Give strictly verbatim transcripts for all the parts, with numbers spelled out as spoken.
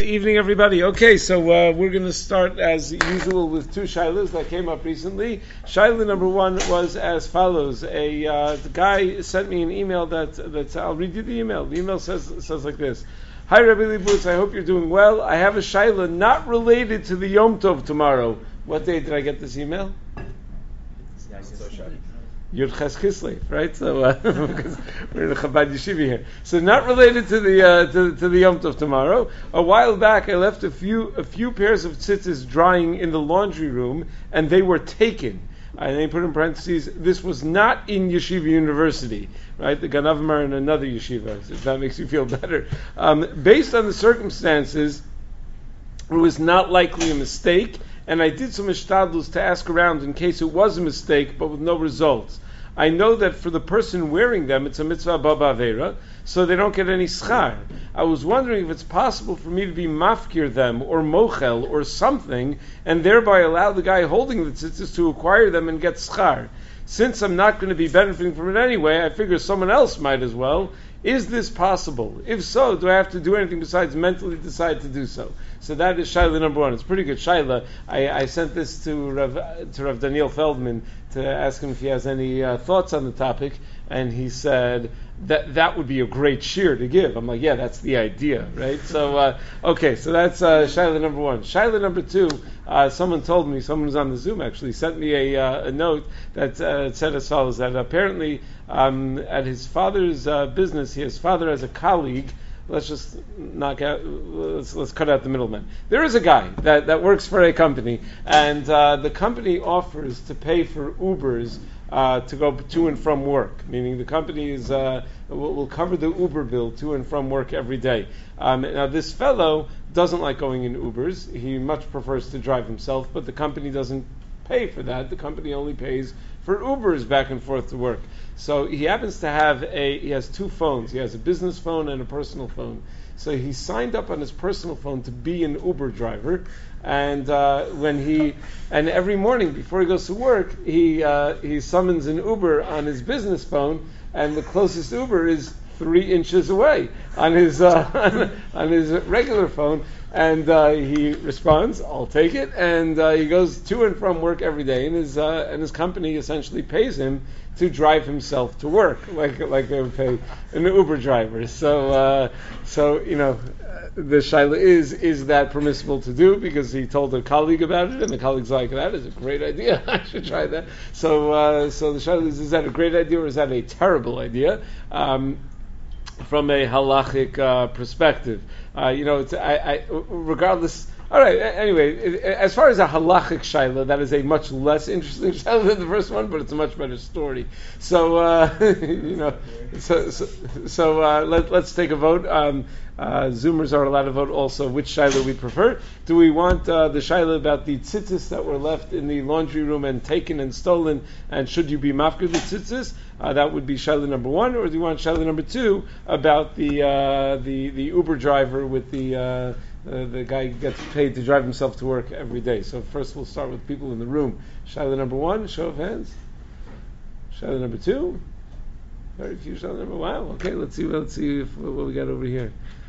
evening, everybody. Okay, so uh, we're going to start as usual with two shilas that came up recently. Shilah number one was as follows: A uh, the guy sent me an email that that I'll read you the email. The email says says like this: Hi, Rabbi Leibowitz. I hope you're doing well. I have a shilah not related to the Yom Tov tomorrow. What day did I get this email? Yud Ches Kislev, right? So uh, because we're in a Chabad Yeshiva here. So not related to the uh, to, to the Yom Tov tomorrow. A while back, I left a few a few pairs of tzitzis drying in the laundry room, and they were taken. And they put in parentheses, this was not in Yeshiva University, right? The Ganavim are in another yeshiva, if that makes you feel better. Um, based on the circumstances, it was not likely a mistake, and I did some ishtadlus to ask around in case it was a mistake, but with no results. I know that for the person wearing them, it's a mitzvah baba avera, so they don't get any schar. I was wondering if it's possible for me to be mafkir them, or mochel, or something, and thereby allow the guy holding the tzitzis to acquire them and get schar. Since I'm not going to be benefiting from it anyway, I figure someone else might as well. Is this possible? If so, do I have to do anything besides mentally decide to do so? So that is Shaila number one. It's a pretty good Shaila. I, I sent this to Rav, to Rav Daniel Feldman to ask him if he has any uh, thoughts on the topic, and he said that that would be a great shear to give. I'm like, yeah, that's the idea, right? So, uh, okay, so that's uh, Shaila number one. Shaila number two, uh, someone told me, someone was on the Zoom actually, sent me a, uh, a note that uh, said as follows, that apparently um, at his father's uh, business, his father has a colleague. Let's just knock out. Let's, let's cut out the middleman. There is a guy that, that works for a company, and uh, the company offers to pay for Ubers uh, to go to and from work. Meaning the company is uh, will, will cover the Uber bill to and from work every day. Um, now this fellow doesn't like going in Ubers. He much prefers to drive himself, but the company doesn't pay for that. The company only pays for Ubers back and forth to work. So he happens to have a, he has two phones. He has a business phone and a personal phone. So he signed up on his personal phone to be an Uber driver. And uh, when he, and every morning before he goes to work, he uh, he summons an Uber on his business phone, and the closest Uber is three inches away on his uh, on, on his regular phone. And uh, he responds, "I'll take it," and uh, he goes to and from work every day. And his uh, and his company essentially pays him to drive himself to work, like like they would pay an Uber driver. So uh, so you know, the shaila is is that permissible to do? Because he told a colleague about it, and the colleague's like, "That is a great idea. I should try that." So uh, so the shaila is: is that a great idea or is that a terrible idea? Um, from a halachic uh, perspective. Uh, you know, it's, I, I, regardless. All right. Anyway, it, as far as a halachic shaila, that is a much less interesting shaila than the first one, but it's a much better story. So, uh, you know, so so, so uh, let, let's take a vote. Um, uh, Zoomers are allowed to vote also which shaila we prefer. Do we want uh, the shaila about the tzitzis that were left in the laundry room and taken and stolen, and should you be mafkir the tzitzis? Uh, that would be shaila number one, or do you want shaila number two about the uh, the the Uber driver with the uh, uh, the guy gets paid to drive himself to work every day? So first we'll start with people in the room. Shaila number one, show of hands. Shaila number two, very few. Shaila number wow. Okay, let's see. Let's see if, what we got over here.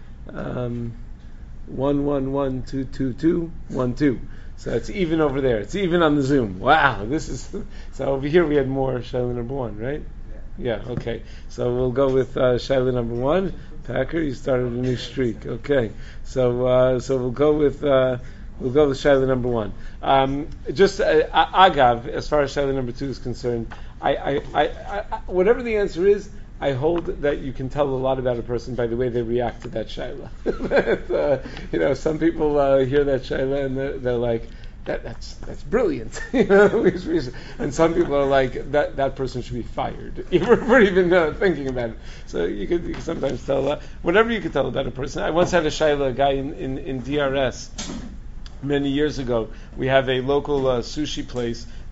Um, one one one two two two one two. So it's even over there. It's even on the Zoom. Wow, this is so over here we had more shaila number one, right? Yeah. Yeah. Okay. So we'll go with uh, shaila number one. Packer, you started a new streak. Okay. So uh, so we'll go with uh, we'll go with shaila number one. Um, just uh, agav, as far as shaila number two is concerned, I, I, I, I whatever the answer is, I hold that you can tell a lot about a person by the way they react to that shaila. uh, you know, some people uh, hear that shaila and they're, they're like, that, "That's that's brilliant," you know. And some people are like, "That that person should be fired," even for even uh, thinking about it. So you could, you could sometimes tell uh, whatever you could tell about a person. I once had a shaila, a guy in, in, in D R S. Many years ago, we have a local uh, sushi place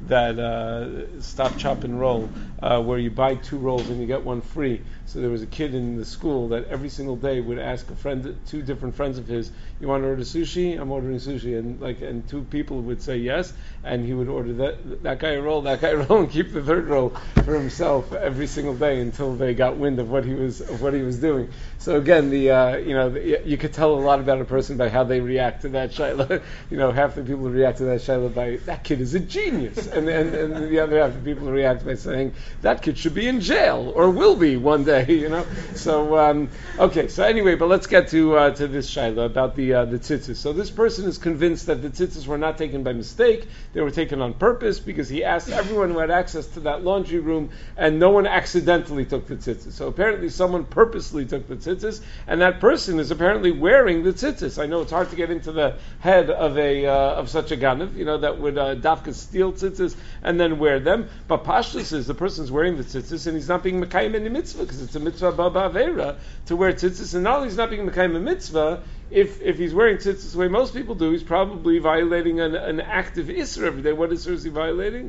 that uh, Stop, Chop, and Roll, uh, where you buy two rolls and you get one free. So there was a kid in the school that every single day would ask a friend, two different friends of his, "You want to order sushi? I'm ordering sushi," and like, and two people would say yes, and he would order that that guy a roll, that guy a roll, and keep the third roll for himself every single day until they got wind of what he was of what he was doing. So again, the uh, you know the, you could tell a lot about a person by how they react to that shayla. You know, half the people react to that shayla by that kid is a genius, and and, and the other half the people react by saying that kid should be in jail or will be one day. You know, so um, okay. So anyway, but let's get to uh, to this shayla about the uh, the tzitzis. So this person is convinced that the tzitzis were not taken by mistake; they were taken on purpose because he asked everyone who had access to that laundry room, and no one accidentally took the tzitzis. So apparently, someone purposely took the tzitzis, and that person is apparently wearing the tzitzis. I know it's hard to get into the head of a uh, of such a ganav, you know, that would uh, dafka steal tzitzis and then wear them. But pashtus is the person's wearing the tzitzis, and he's not being mekayim in the mitzvah because it's a mitzvah baba avera to wear tzitzis, and not only is not being mekayim a mitzvah. If if he's wearing tzitzis the way most people do, he's probably violating an, an active isra every day. What isra is he violating?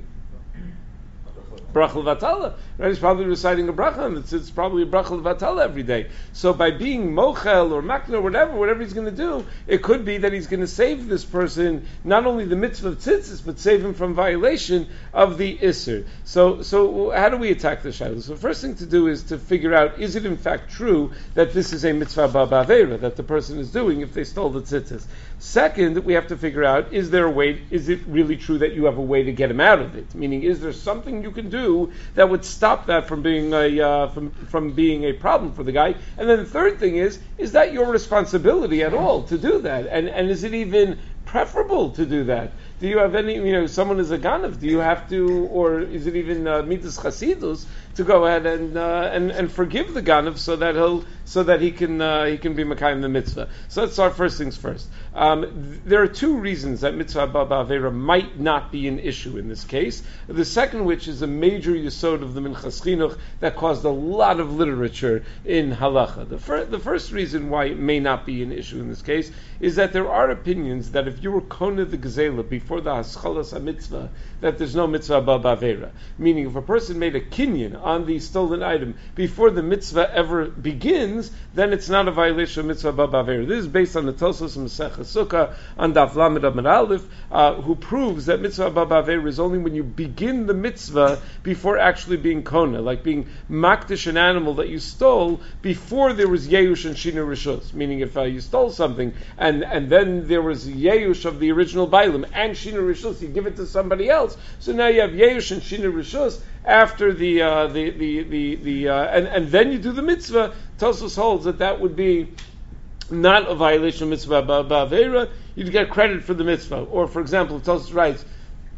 Bracha levatala, right? He's probably reciting a bracha, and it's, it's probably a bracha levatala every day. So by being mochel or makna or whatever, whatever he's going to do, it could be that he's going to save this person not only the mitzvah of tzitzis, but save him from violation of the isser. So, so how do we attack the shayla? So the first thing to do is to figure out, is it in fact true that this is a mitzvah ba'avera that the person is doing if they stole the tzitzis? Second, we have to figure out, is there a way, is it really true that you have a way to get him out of it? Meaning, is there something you can do that would stop that from being a uh, from from being a problem for the guy? And then the third thing is, is that your responsibility at all to do that? And and is it even preferable to do that? Do you have any, you know, someone is a ganav, do you have to, or is it even uh, midas chasidus to go ahead and uh, and and forgive the ganav so that he'll so that he can uh, he can be mekayim the mitzvah? So let's start first things first. Um, th- there are two reasons that mitzvah baba avera might not be an issue in this case. The second, which is a major yesod of the Minchas Chinuch that caused a lot of literature in halacha. The, fir- the first reason why it may not be an issue in this case is that there are opinions that if you were kona the gezela before the haschalas mitzvah, that there's no mitzvah baba avera. Meaning, if a person made a kinyan on the stolen item before the mitzvah ever begins, then it's not a violation of mitzvah baba avera. This is based on the Tosfos Masechah Sukkah on Daf Lamed Amud Aleph, uh, who proves that mitzvah baba avera is only when you begin the mitzvah before actually being kona, like being makdish an animal that you stole before there was yeush and shina rishus. Meaning, if uh, you stole something and and then there was yeush of the original bailim and shina rishus, you give it to somebody else. So now you have yeush and shina rishus after the uh, the the the, the uh, and and then you do the mitzvah. Tosfos holds that that would be not a violation of mitzvah ba'avera. You'd get credit for the mitzvah. Or, for example, Tosfos writes,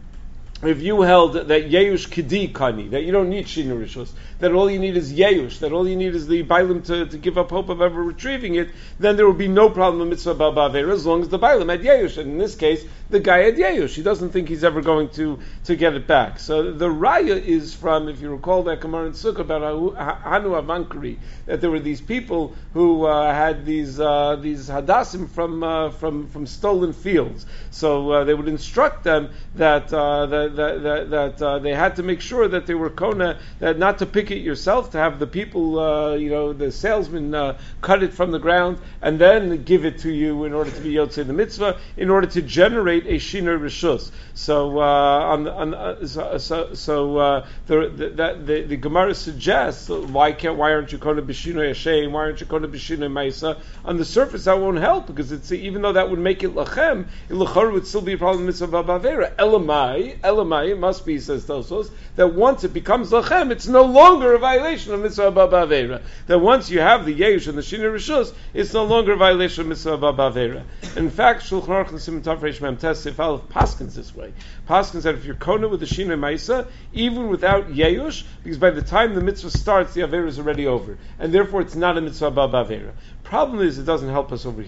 if you held that Yeush Kedi Kani, that you don't need Shina Rishus, that all you need is Yeush, that all you need is the Bailim to, to give up hope of ever retrieving it, then there will be no problem with Mitzvah Ba'avera as long as the Bailim had Yeush. And in this case, the guy had Yeush. He doesn't think he's ever going to, to get it back. So the Raya is from, if you recall that Gemara in Sukkah about Hanu Avankari, that there were these people who uh, had these uh, these Hadassim from, uh, from, from stolen fields. So uh, they would instruct them that uh, that that, that, that uh, they had to make sure that they were kona, that not to pick it yourself, to have the people, uh, you know, the salesman uh, cut it from the ground and then give it to you in order to be yotzei the mitzvah, in order to generate a shiner rishus. So, uh, on, on uh, so, so, so uh, the, the, that, the the Gemara suggests why can't why aren't you kona b'shinoi Hashem? Why aren't you kona b'shinoi Ma'isa? On the surface, that won't help because it's even though that would make it lachem, it lachor would still be a problem with mitzvah ba'avera. Elamai, Elamai, it must be, says Tosfos, that once it becomes lachem, it's no longer a violation of mitzvah ba'avera. That once you have the yesh and the shiner rishus, it's no longer a violation of mitzvah ba'avera. In fact, Shulchan Aruch and Siman Tov Reish Mem Tes Sif Aleph paskins this way. Paskins that if you're kona with the shiner ma'isa, even without yeush, because by the time the mitzvah starts, the avera is already over, and therefore it's not a mitzvah ba'avera. Problem is, it doesn't help us over here.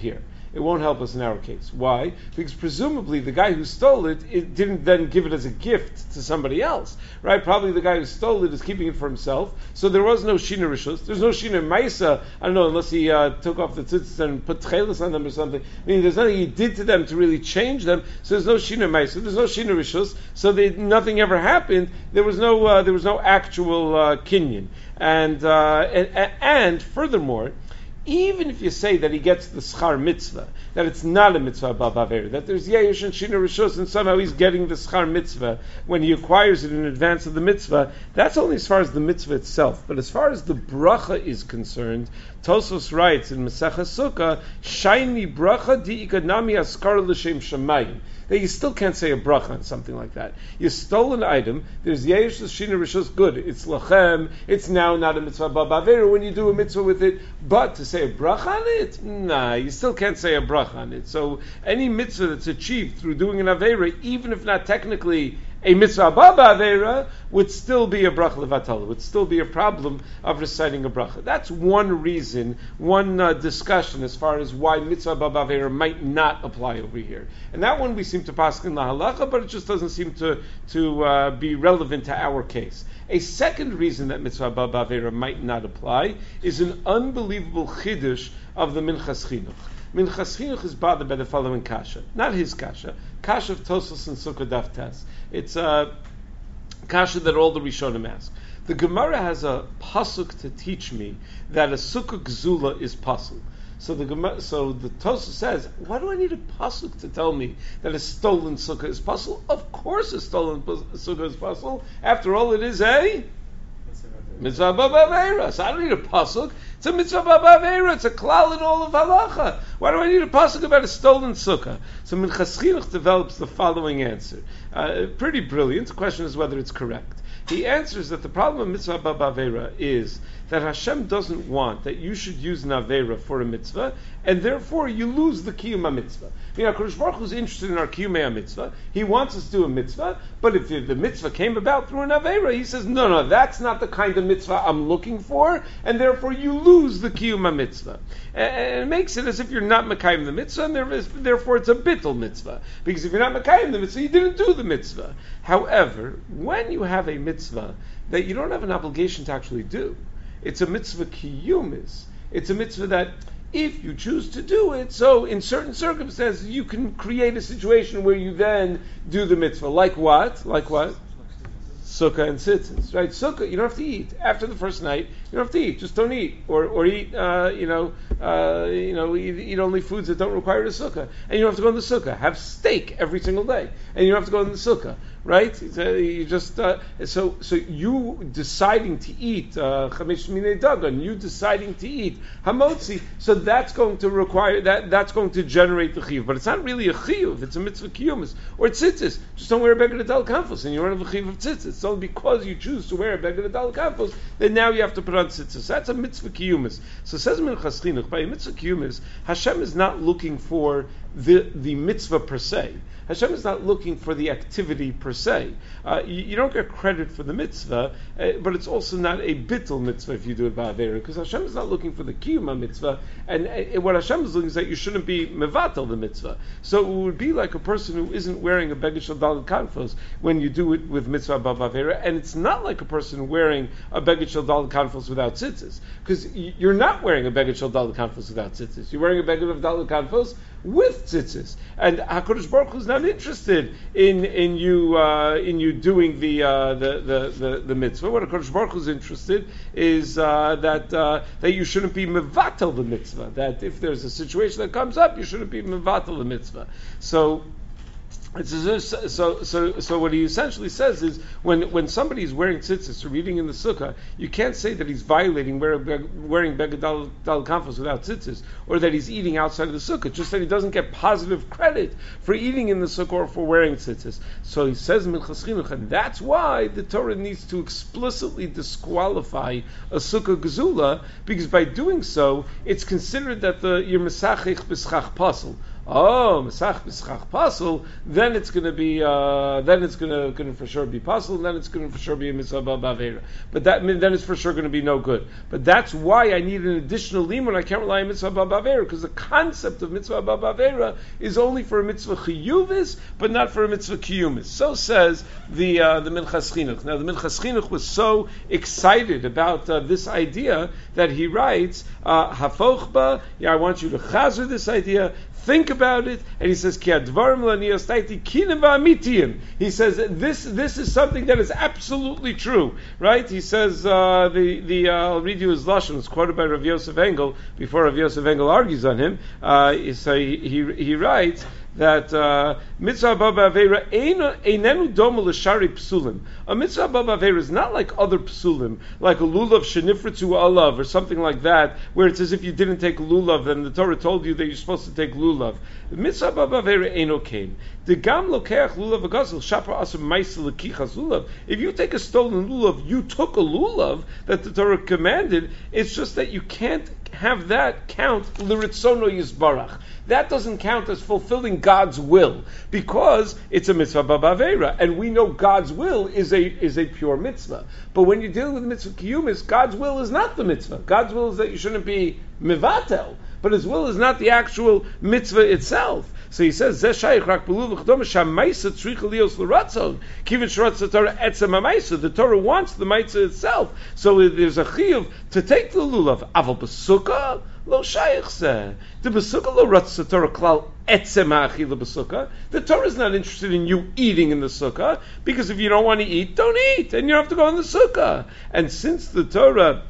it won't help us in our case. Why? Because presumably the guy who stole it, it didn't then give it as a gift to somebody else, right? Probably the guy who stole it is keeping it for himself, so there was no Shina Rishus. There's no Shina Maisa, I don't know, unless he uh, took off the tzitzis and put tchelis on them or something. I mean, there's nothing he did to them to really change them, so there's no Shina Maisa, there's no Shina Rishus, so they, nothing ever happened. There was no, uh, there was no actual uh, kinyan. And, uh, and, and furthermore, even if you say that he gets the schar mitzvah, that it's not a mitzvah above Avera, that there's yesh and shina rishus, and somehow he's getting the schar mitzvah when he acquires it in advance of the mitzvah, that's only as far as the mitzvah itself. But as far as the bracha is concerned, Tosfos writes in Masechah Sukkah, shiny bracha di ikadnami askar l'shem shamayim. That you still can't say a bracha on something like that. You stole an item, there's yesh shina rishus, good, it's lachem, it's now not a mitzvah above Avera when you do a mitzvah with it, but to say a bracha on it, nah, you still can't say a bracha on it. So any mitzvah that's achieved through doing an Avera, even if not technically a mitzvah above Avera, would still be a bracha levatala, would still be a problem of reciting a bracha. That's one reason, one uh, discussion as far as why mitzvah above Avera might not apply over here. And that one we seem to pass in the halacha, but it just doesn't seem to, to uh, be relevant to our case. A second reason that mitzvah above Avera might not apply is an unbelievable chiddush of the Minchas Chinuch. Minchas Chinuch is bothered by the following kasha. Not his kasha. Kasha of Tosfos and Sukkah Daf Tes. It's a kasha that all the Rishonim ask. The Gemara has a pasuk to teach me that a Sukkah Gzula is pasuk. So the Gemara, so the Tosfos says, why do I need a pasuk to tell me that a stolen Sukkah is pasuk? Of course a stolen Sukkah is pasuk. After all, it is a mitzvah b'avera. So I don't need a pasuk. It's a mitzvah b'avera. It's a klal in all of halacha. Why do I need a pasuk about a stolen sukkah? So Minchas Chinuch develops the following answer. Uh, pretty brilliant. The question is whether it's correct. He answers that the problem of mitzvah b'avera is that Hashem doesn't want that you should use an avera for a mitzvah, and therefore you lose the kiyum ha-mitzvah. You know, HaKadosh Baruch Hu is interested in our kiyum ha-mitzvah. He wants us to do a mitzvah, but if the mitzvah came about through an avera, he says, no, no, that's not the kind of mitzvah I'm looking for, and therefore you lose the kiyum ha-mitzvah. And it makes it as if you're not mekayim the mitzvah, and therefore it's a bittul mitzvah. Because if you're not mekayim the mitzvah, you didn't do the mitzvah. However, when you have a mitzvah that you don't have an obligation to actually do, it's a mitzvah kiyumis. It's a mitzvah that if you choose to do it, so in certain circumstances you can create a situation where you then do the mitzvah. Like what? Like what? Sukkah and tzitzis, right? Sukkah, you don't have to eat. After the first night, you don't have to eat. Just don't eat, or or eat, uh, you know, uh, you know, eat, eat only foods that don't require a sukkah. And you don't have to go in the sukkah. Have steak every single day, and you don't have to go in the sukkah, right? So you just uh, so so you deciding to eat chamesh minei dagan, you deciding to eat hamotzi. So that's going to require that. That's going to generate the chiyuv, but it's not really a chiyuv. It's a mitzvah kiyumis or tzitzis. Just don't wear a beged adal kanfus, and you don't have a chiyuv of tzitzis. It's only because you choose to wear a beged adal kanfus that now you have to put on tzitzis. That's a mitzvah kiyumis. So says Minchas Chinuch, by a mitzvah kiyumis, Hashem is not looking for the the mitzvah per se. Hashem is not looking for the activity per se. Uh, you, you don't get credit for the mitzvah, uh, but it's also not a bittul mitzvah if you do it ba'avera, because Hashem is not looking for the kiyuma mitzvah, and uh, what Hashem is looking is that you shouldn't be mevatel the mitzvah. So it would be like a person who isn't wearing a beged shel daled kanfos when you do it with mitzvah ba'avera, and it's not like a person wearing a beged shel daled kanfos without tzitzis, because you're not wearing a beged shel daled kanfos without tzitzis. You're wearing a beged of daled kanfos with tzitzis, and HaKadosh Baruch Hu is not interested in in you uh, in you doing the, uh, the, the the the mitzvah. What HaKadosh Baruch Hu is interested is uh, that uh, that you shouldn't be mevatel the mitzvah. That if there's a situation that comes up, you shouldn't be mevatel the mitzvah. So. It's so, so, so what he essentially says is when, when somebody is wearing tzitzis or eating in the sukkah, you can't say that he's violating wearing, wearing beged dal kanfos without tzitzis, or that he's eating outside of the sukkah, just that he doesn't get positive credit for eating in the sukkah or for wearing tzitzis. So he says Minchas Chinuch, and that's why the Torah needs to explicitly disqualify a sukkah gezula, because by doing so, it's considered that the you're mesachich b'schach pasel. oh, Mesach B'Schach Pasul, then it's going to be, uh, then it's going to, going to for sure be Pasul, and then it's going to for sure be a Mitzvah Ba'Avera. But that, then it's for sure going to be no good. But that's why I need an additional limud. I can't rely on Mitzvah Ba'Avera, because the concept of Mitzvah Ba'Avera is only for a Mitzvah Chiyuvis, but not for a Mitzvah Kiyumis. So says the uh, the Minchas Chinuch. Now, the Minchas Chinuch was so excited about uh, this idea that he writes, uh, Hafochba, yeah, I want you to chazer this idea, think about it, and he says, Ki advarim laniyastaiti kinim va'amitiyim. He says, this this is something that is absolutely true, right? He says, uh, the, the uh, I'll read you his lashon, it's quoted by Rav Yosef Engel, before Rav Yosef Engel argues on him, uh, so he, he, he writes, that mitzvah baba avera einenu doma l'shari psulim. A mitzvah baba avera is not like other psulim, like a lulav shenifritzu alav or something like that, where it's as if you didn't take lulav and the Torah told you that you're supposed to take lulav. Mitzvah baba avera eino kain. The gam lokeach lulav agazel shapar asur ma'aseh lekichas lulav. If you take a stolen lulav, you took a lulav that the Torah commanded. It's just that you can't have that count liritzono yisbarach. That doesn't count as fulfilling God's will, because it's a mitzvah b'avera, and we know God's will is a is a pure mitzvah. But when you're dealing with mitzvah kiyumis, God's will is not the mitzvah. God's will is that you shouldn't be mivatel, but His will is not the actual mitzvah itself. So he says, "Zeh shayich rak b'lul v'chdom sha'maisa tzricha lios l'ratzon kivin shratz the Torah etzem ha'maisa." The Torah wants the maisa itself, so there's a chiyuv to take the lulav. Aval b'sukkah lo shayich zeh. The b'sukkah lo ratz the Torah klal etzem ha'achila b'sukkah. The Torah is not interested in you eating in the sukkah, because if you don't want to eat, don't eat, and you don't have to go in the sukkah. And since the Torah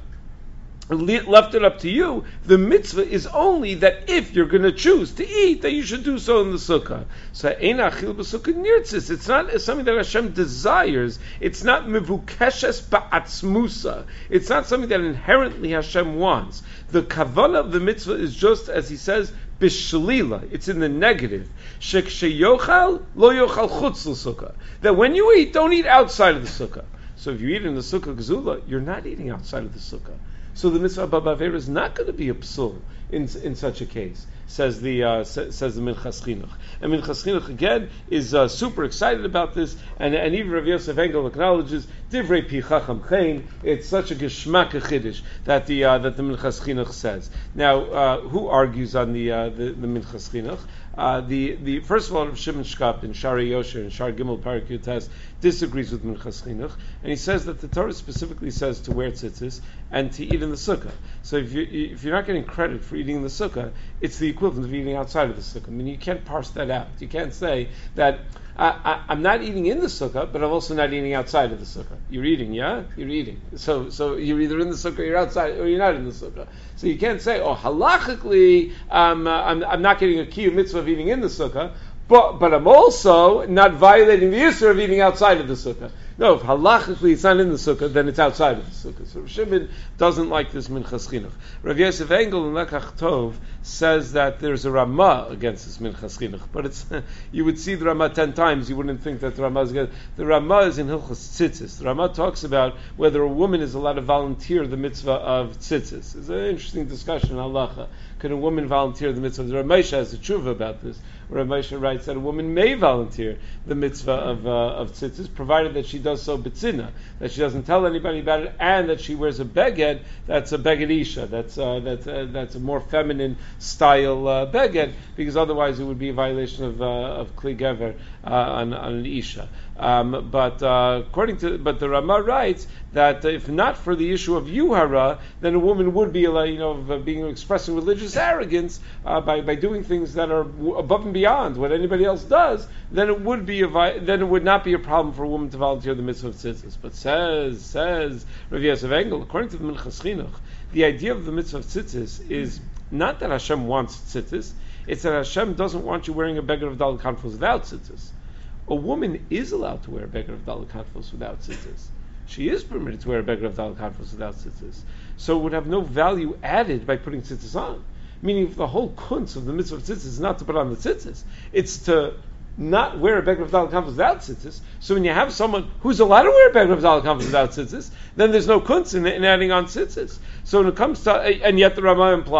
left it up to you, the mitzvah is only that if you're going to choose to eat, that you should do so in the sukkah. So ein achil b'sukkah nirtzis. It's not something that Hashem desires. It's not mevukeshes ba'atzmusa. It's not something that inherently Hashem wants. The kavanah of the mitzvah is just as He says, bishlila. It's in the negative. Shek sheyochal lo yochal chutz l'sukkah. That when you eat, don't eat outside of the sukkah. So if you eat in the sukkah gzula, you're not eating outside of the sukkah. So the mitzvah b'avera is not going to be a psul in in such a case, says the uh, sa- says the Minchas Chinuch. And Minchas Chinuch again is uh, super excited about this, and, and even Rav Yosef Engel acknowledges Divrei Pi Chacham Chein. It's such a geschmack chiddush that the uh, that the Minchas Chinuch says. Now, uh, who argues on the uh, the, the Minchas Chinuch? Uh, the, the first of all, Rav Shimon Shkap in Shari Yosher and Shar Gimel Parak Yutes disagrees with Minchas Chinuch, and he says that the Torah specifically says to wear tzitzis and to eat in the sukkah. So if you if you're not getting credit for eating in the sukkah, it's the equivalent of eating outside of the sukkah. I mean, you can't parse that out. You can't say that I, I, I'm not eating in the sukkah, but I'm also not eating outside of the sukkah. You're eating, yeah? You're eating. So so you're either in the sukkah, you're outside, or you're not in the sukkah. So you can't say, oh, halachically, um, uh, I'm, I'm not getting a kiyum mitzvah of eating in the sukkah, but but I'm also not violating the issur of eating outside of the sukkah. No, if halachically it's not in the sukkah, then it's outside of the sukkah. So Rav Shimon doesn't like this Minchas Chinuch. Rav Yosef Engel in Lekach Tov says that there's a Ramah against this Minchas Chinuch, but it's you would see the Ramah ten times, you wouldn't think that the Ramah is against. The Ramah is in Hilchos Tzitzis. The Ramah talks about whether a woman is allowed to volunteer the mitzvah of tzitzis. It's an interesting discussion in halacha. Can a woman volunteer the mitzvah? The Rav Moshe has a tshuva about this. Rav Moshe writes that a woman may volunteer the mitzvah of uh, of tzitzis, provided that she does so b'tzina, that she doesn't tell anybody about it, and that she wears a beged that's a beged isha, that's uh, that's uh, that's a more feminine style uh, beged, because otherwise it would be a violation of uh, of kli gever uh, on, on an isha. Um, but uh, according to, but the Ramah writes that if not for the issue of yuhara, then a woman would be, you know, of, uh, being expressing religious arrogance uh, by by doing things that are w- above and beyond what anybody else does. Then it would be a vi- then it would not be a problem for a woman to volunteer the mitzvah of tzitzis. But says says Rav Yosef Engel, according to the Minchas Chinuch, the idea of the mitzvah of tzitzis is not that Hashem wants tzitzis; it's that Hashem doesn't want you wearing a beggar of daled kanfos without tzitzis. A woman is allowed to wear a beggar of daled kanfos without tzitzis. She is permitted to wear a beggar of daled kanfos without tzitzis. So it would have no value added by putting tzitzis on. Meaning, if the whole kunz of the mitzvah of tzitzis is not to put on the tzitzis, it's to not wear a beggar of daled kanfos without tzitzis. So when you have someone who's allowed to wear a beggar of daled kanfos without tzitzis, then there's no kunz in, in adding on tzitzis. So when it comes to, and yet the Ramah implies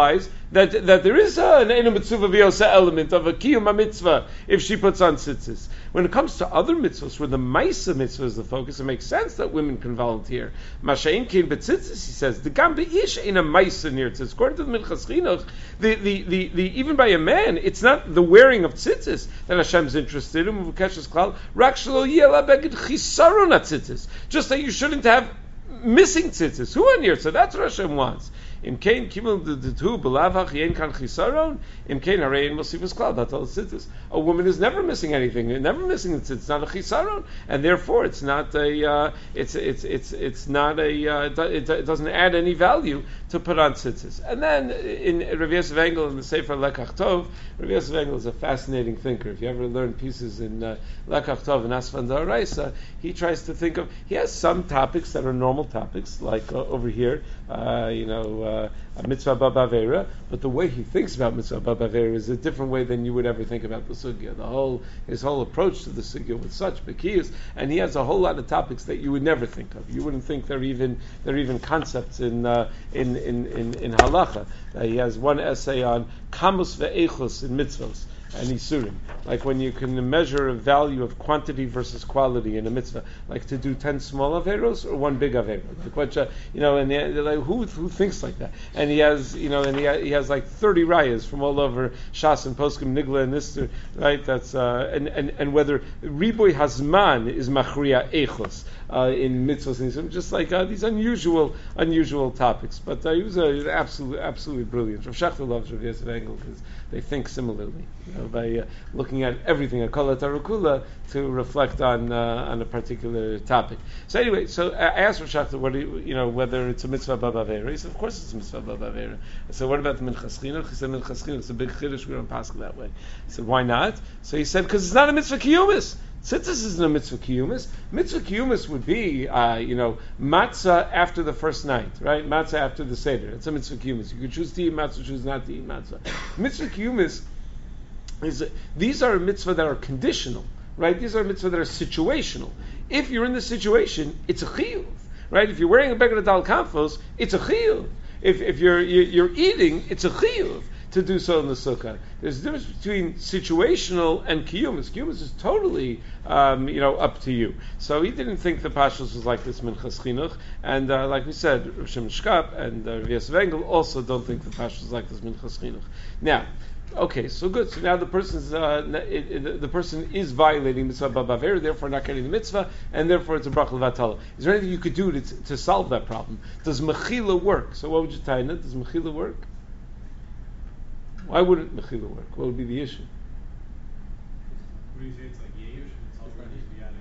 that that there is a, an Einu Mitzvah V'yosa element of a Kiyum mitzvah if she puts on tzitzis. When it comes to other mitzvahs, where the Maisa mitzvah is the focus, it makes sense that women can volunteer. Masha'in Kein B'tzitzis, he says, the Gam Be'ish Ein a Maisa near tzitzis. According to the Minchas Chinuch, the, the, the, the, even by a man, it's not the wearing of tzitzis that Hashem's interested in. Just that you shouldn't have missing tzitzis. Who are near? So that's what Hashem wants. Im kein kimel the two belavach yen kan chisaron. Im kein harein mosifus klal. That's all tzitzis. A woman is never missing anything. Never missing the tzitzis. It's not a chisaron, and therefore it's not a. Uh, it's it's it's it's not a. Uh, it, it doesn't add any value to put on tzitzis. And then in Rav Yosef Engel in the Sefer Lekach Tov, Rav Yosef Engel is a fascinating thinker. If you ever learn pieces in uh, Lekach Tov and Asfan D'Oraisa, he tries to think of. He has some topics that are normal topics, like uh, over here, uh, you know. Uh, a mitzvah b'avera, but the way he thinks about mitzvah b'avera is a different way than you would ever think about the sugya. The whole his whole approach to the sugya with such bekiyus, and he has a whole lot of topics that you would never think of. You wouldn't think they're even they're even concepts in uh, in, in in in halacha. Uh, he has one essay on kamus ve'echos in mitzvos and isurim, like when you can measure a value of quantity versus quality in a mitzvah, like to do ten small averos or one big avero. Like what, uh, you know, and they're like, who who thinks like that? And he has, you know, and he, ha- he has like thirty rayas from all over Shas and Poskim, Nigla and Nister, right? That's uh, and, and and whether Riboy Hazman is machriya echos uh, in mitzvahs and isurim, just like uh, these unusual unusual topics. But uh, he was uh, absolutely absolutely brilliant. Rav Shechter loves Rav Yosef Engel because they think similarly, you know, by uh, looking at everything, a kol tarukula, to reflect on uh, on a particular topic. So anyway, so I asked Rav Shechter, what do you, you know, whether it's a mitzvah b'avera. He said, of course it's a mitzvah b'avera. I said, what about the minchas chinuch? He said, minchas chinuch is a big chiddush. We don't pass that way. I said, why not? So he said, because it's not a mitzvah kiyumis. Since this isn't a mitzvah kiyumis, mitzvah kiyumis would be, uh, you know, matzah after the first night, right? Matzah after the seder. It's a mitzvah kiyumis. You could choose to eat matzah, choose not to eat matzah. Mitzvah kiyumis is a, these are mitzvah that are conditional, right? These are mitzvah that are situational. If you're in the situation, it's a chiyuv, right? If you're wearing a beged dal kanfos, it's a chiyuv. If if you're you're eating, it's a chiyuv to do so in the sukkah. There's a difference between situational and kiyumis. Kiyumis is totally, um, you know, up to you. So he didn't think the pashtus was like this minchas chinuch, and uh, like we said, Rav Shimon Shkap and uh, Rav Yosef Engel also don't think the pashtus is like this minchas chinuch. Now, okay, so good. So now the person's uh, it, it, the person is violating mitzvah b'avera, therefore not getting the mitzvah, and therefore it's a bracha l'vatala. Is there anything you could do to, to solve that problem? Does mechila work? So what would you tie in it? Does mechila work? Why wouldn't mechila work? What would be the issue? What do you say? It's like yesh, it's already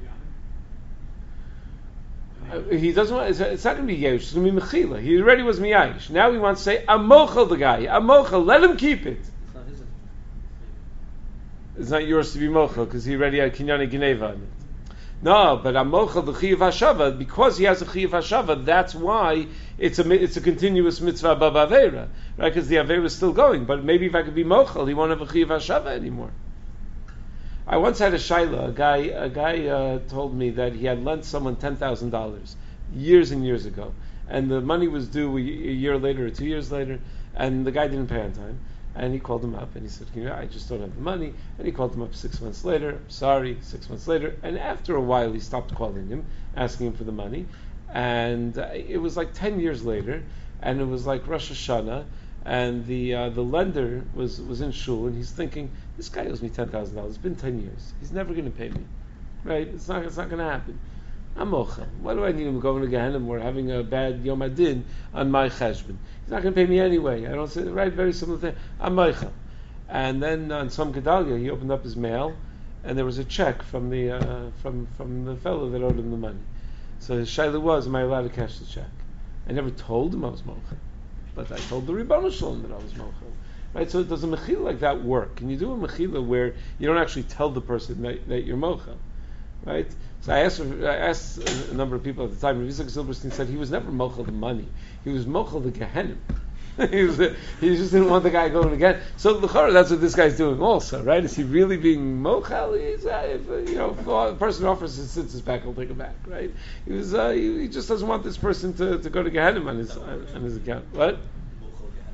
yada Uh, he doesn't want. It's, it's not going to be yesh. It's going to be mechila. He already was miyayish. Now he wants to say amochel the guy. Amochel. Let him keep it. It's not his. It's not yours to be mochel because he already had kinyane geneva on it. No, but amochel the chiyuv hashava, because he has a chiyuv hashava. That's why it's a it's a continuous mitzvah b'avera, right? Because the avera is still going. But maybe if I could be mochel, he won't have a chiyuv hashava anymore. I once had a shaila. A guy a guy uh, told me that he had lent someone ten thousand dollars years and years ago, and the money was due a year later or two years later, and the guy didn't pay on time. And he called him up and he said, Can you, I just don't have the money. And he called him up six months later, sorry, six months later. And after a while, he stopped calling him, asking him for the money. And uh, it was like ten years later, and it was like Rosh Hashanah, and the uh, the lender was, was in shul, and he's thinking, this guy owes me ten thousand dollars. It's been ten years. He's never going to pay me. Right? It's not, it's not going to happen. I'm mocha. Why do I need him going to Gehenna or having a bad Yom Adin on my cheshbon? He's not going to pay me anyway. I don't say the right, very similar thing. I'm mocha. And then on some Gedalia, he opened up his mail, and there was a check from the uh, from from the fellow that owed him the money. So his shaila was, am I allowed to cash the check? I never told him I was mocha, but I told the Ribbon Shalom that I was mocha. Right? So does a mechila like that work? Can you do a mechila where you don't actually tell the person that, that you're mocha? Right? So I asked, I asked a number of people at the time. Rav Yitzchak Silberstein said he was never mochel the money. He was mochel the gehenim. he, was, he just didn't want the guy going again. So l'chara, that's what this guy's doing also, right? Is he really being mochel? He's, uh, if, uh, you know, if the person offers his sits his back, he'll take it back, right? He was, uh, he, he just doesn't want this person to, to go to gehenim on his on, on his account. What?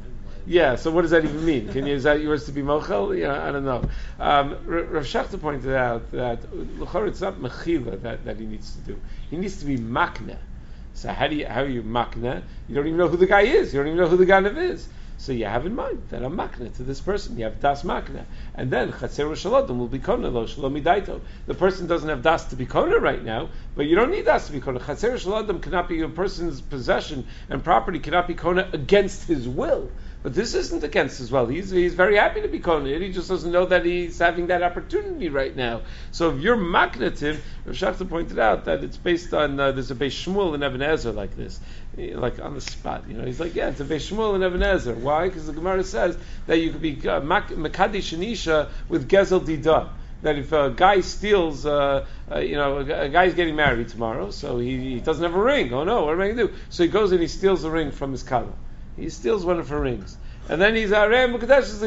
Yeah, so what does that even mean? Can you, is that yours to be mochel? Yeah, I don't know. Um, Rav Shachter pointed out that l'chor it's not mechila that, that he needs to do. He needs to be makna. So how do you how are you makna? You don't even know who the guy is. You don't even know who the ganav is. So you have in mind that I'm makna to this person. You have das makna, and then chatzer shaladim will be kona lo shalom idaito. The person doesn't have das to be kona right now, but you don't need das to be kona. Chatzer shaladim cannot be a person's possession, and property cannot be kona against his will. But this isn't against his will. He's he's very happy to be kona. He just doesn't know that he's having that opportunity right now. So if you're makna to him, Rav Shachter pointed out that it's based on uh, there's a Beis Shmuel and Even Ezer like this. Like on the spot, you know, he's like, yeah, it's a Beis Shmuel and Even Ezer. Why? Because the Gemara says that you could be uh, Makadish and Isha with Gezel Dida. That if a guy steals, uh, uh, you know, a, a guy's getting married tomorrow, so he, he doesn't have a ring. Oh no, what am I going to do? So he goes and he steals a ring from his kala. He steals one of her rings. And then he's Arem Mukadash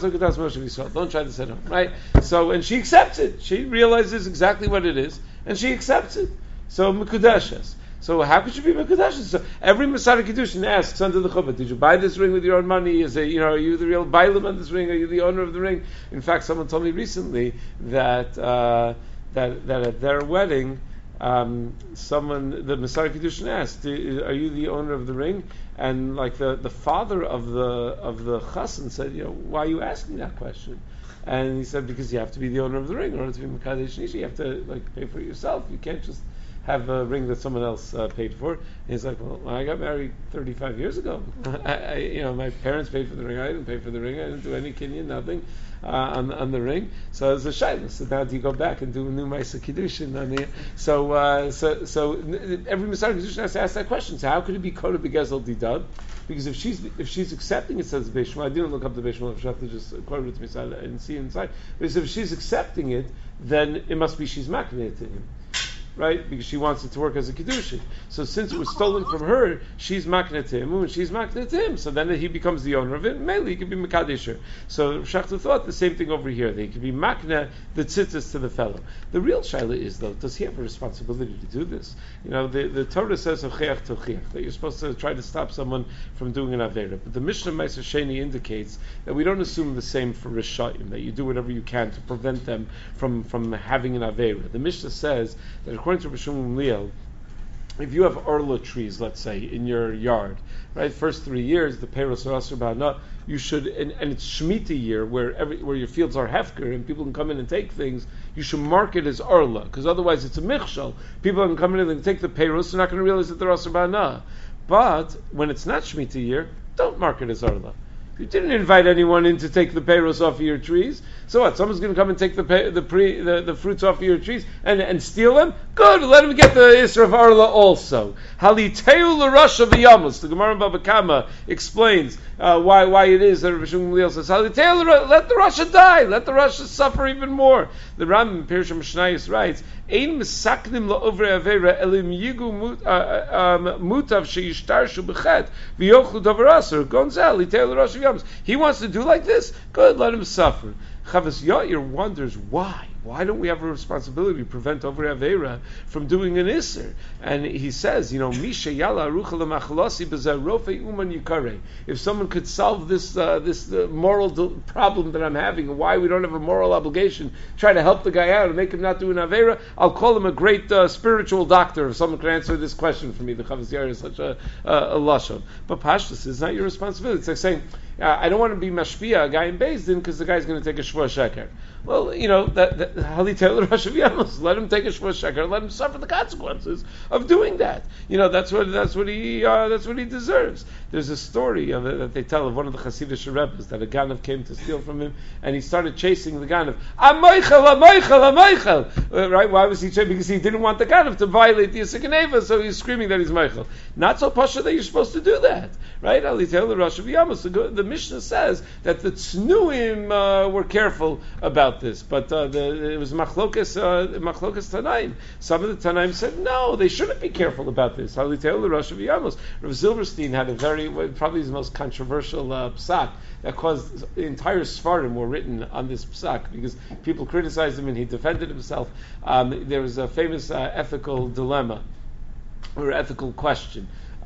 Moshe. Don't try this at home, right? So, and she accepts it. She realizes exactly what it is, and she accepts it. So Mukadashas. So how could you be Mekudashim? So every Masada Kiddushin asks under the chuppah, did you buy this ring with your own money? Is it, you know, are you the real bailam on this ring? Are you the owner of the ring? In fact, someone told me recently that uh, that that at their wedding, um, someone the Masada Kiddushin asked, are you the owner of the ring? And like the, the father of the of the chassan said, you know, why are you asking that question? And he said, because you have to be the owner of the ring in order to be Mekadesh Nisha. You have to like pay for it yourself. You can't just have a ring that someone else uh, paid for. And he's like, well, when I got married thirty-five years ago, I, I, you know, my parents paid for the ring. I didn't pay for the ring. I didn't do any kinyan, nothing uh, on on the ring. So it's a shayla. So now do you go back and do a new Maisa Kiddushin on the? So uh, so so every Masar Kiddushin has to ask that question. So how could it be Koda Begezel Didad? Because if she's if she's accepting it, says Beis Shmuel. I didn't look up the Beis Shmuel. I have to just quote it to me so I didn't see inside. But if she's accepting it, then it must be she's makneh to him. Right? Because she wants it to work as a Kiddushin. So since it was stolen from her, she's makna to him, and she's makna to him, so then he becomes the owner of it, mainly he could be Mekadesher. So Shachter thought the same thing over here. They could be makna the tzitzis to the fellow. The real shaila is, though, does he have a responsibility to do this? You know, the, the Torah says of cheach tochiach, that you're supposed to try to stop someone from doing an Avera. But the Mishnah Meiser Sheni indicates that we don't assume the same for Rishayim, that you do whatever you can to prevent them from, from having an Avera. The Mishnah says that according to Rishon Gamliel, if you have arla trees, let's say, in your yard, right, first three years, the Peiros are Asur Ba'ana, you should, and, and it's Shemitah year, where every, where your fields are hefker, and people can come in and take things, you should mark it as arla, because otherwise it's a michshal. People can come in and take the Peiros, they're not going to realize that they're Asur Ba'ana. But, when it's not Shemitah year, don't mark it as arla. You didn't invite anyone in to take the peiros off of your trees. So what? Someone's going to come and take the pay, the, pre, the the fruits off of your trees and, and steal them? Good. Let him get the Isra of Arla also. Haliteu l'Rosh of Yamus. The Gemara in Baba Kama explains uh, why why it is that Rav Shmuel Gamliel says Haliteu, let the Rasha die. Let the Rasha suffer even more. The Ram in Pirush Mishnayos writes, Ein misaknim la'ovre avera elim yigu mutav sheishtarshu b'chet v'yochlu davar aser gonzel Haliteu l'Rosh of Yamus. He wants to do like this? Good. Let him suffer. Chavas Yair wonders why. Why don't we have a responsibility to prevent over Aveira from doing an Isser? And he says, you know, Misha Yala Arucha Lemachalasi B'Zarofe Uman Yikare. If someone could solve this uh, this uh, moral do- problem that I'm having, and why we don't have a moral obligation, try to help the guy out and make him not do an Aveira, I'll call him a great uh, spiritual doctor if someone can answer this question for me. The Chavas Yair is such a, uh, a lashon. But Pashtus is not your responsibility. It's like saying, uh, I don't want to be mashpia, a guy in Beis Din, because the guy's going to take a shvua sheker. Well, you know, that, that let him take a shvua sheker, let him suffer the consequences of doing that. You know, that's what that's what he uh, that's what he deserves. There's a story of it that they tell of one of the Hasidic Rebbes that a Ganav came to steal from him, and he started chasing the Ganav. Amoichel, Amoichel, Amoichel. Uh, right? Why was he chasing? Because he didn't want the Ganav to violate the Yisik Neva, so he's screaming that he's Moichel. Not so pasha that you're supposed to do that, right? Alitel Rosh of Yamus. The, the Mishnah says that the Tznuim uh, were careful about this, but uh, the, it was machlokas uh, machlokas Tanaim. Some of the Tanaim said no, they shouldn't be careful about this. Haliteu Rosh of Yamos. Rav Zilberstein had a very probably his most controversial uh, psak that caused the entire Sfarim were written on this psak because people criticized him and he defended himself. Um, there was a famous uh, ethical dilemma or ethical question.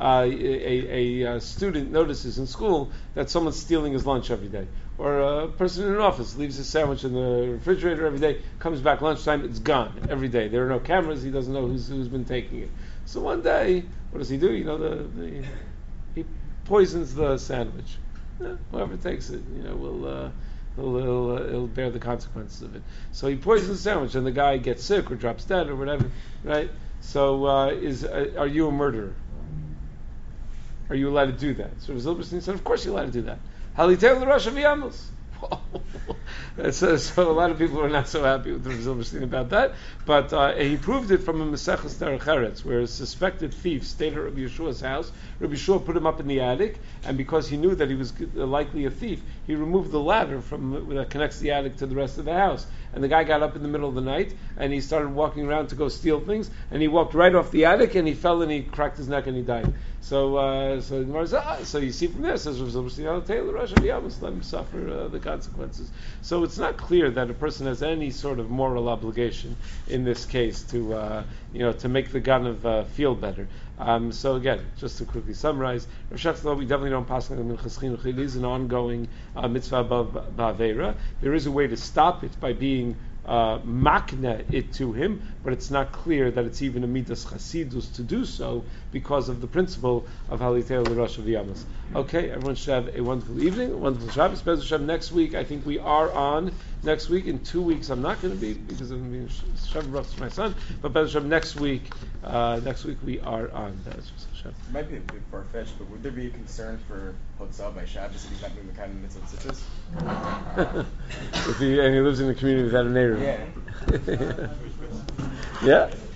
uh, a, a, a student notices in school that someone's stealing his lunch every day, or a person in an office leaves his sandwich in the refrigerator every day, comes back lunchtime, it's gone every day. There are no cameras, he doesn't know who's, who's been taking it. So one day, what does he do? You know, the, the he poisons the sandwich. Eh, whoever takes it, you know, will uh, he'll, he'll, uh, he'll bear the consequences of it. So he poisons the sandwich, and the guy gets sick or drops dead or whatever, right? So, uh, is uh, are you a murderer? Are you allowed to do that? So Zilberstein said, of course you're allowed to do that. Halitel l'Rosh Haviyamos. So, so a lot of people are not so happy with Rav Zilberstein about that, but uh, he proved it from a Maseches Derech Eretz, where a suspected thief stayed at Rabbi Yeshua's house. Rabbi Yeshua put him up in the attic, and because he knew that he was likely a thief, he removed the ladder from that connects the attic to the rest of the house. And the guy got up in the middle of the night, and he started walking around to go steal things, and he walked right off the attic, and he fell and he cracked his neck and he died. So, uh, so the Gemara says, ah, so you see from there, says Rav Zilberstein, Taylor, Rosh Hashanah, let him suffer uh, the consequences. So it's not clear that a person has any sort of moral obligation in this case to, uh, you know, to make the Ganav uh, feel better. Um, so again, just to quickly summarize, Rav Shach, we definitely don't pass on the Minchas Chinuch. It is an ongoing uh, mitzvah ba'avera. There is a way to stop it by being uh, makna it to him, but it's not clear that it's even a midas chasidus to do so because of the principle of halitei l'rosh v'yamas. Okay, everyone should have a wonderful evening, a wonderful Shabbos. Be'ez Hashem, next week, I think we are on. Next week, in two weeks, I'm not going to be because I'm going to be Shabbos Brachos for my son. But Be'ez Hashem, next week, uh, next week we are on. Be'ez Hashem. It might be a bit far-fetched, but would there be a concern for Hotzah by Shabbos if he's not doing the kind of mitzvah tzitzis? If he and he lives in a community without a neighbor. Yeah. Yeah.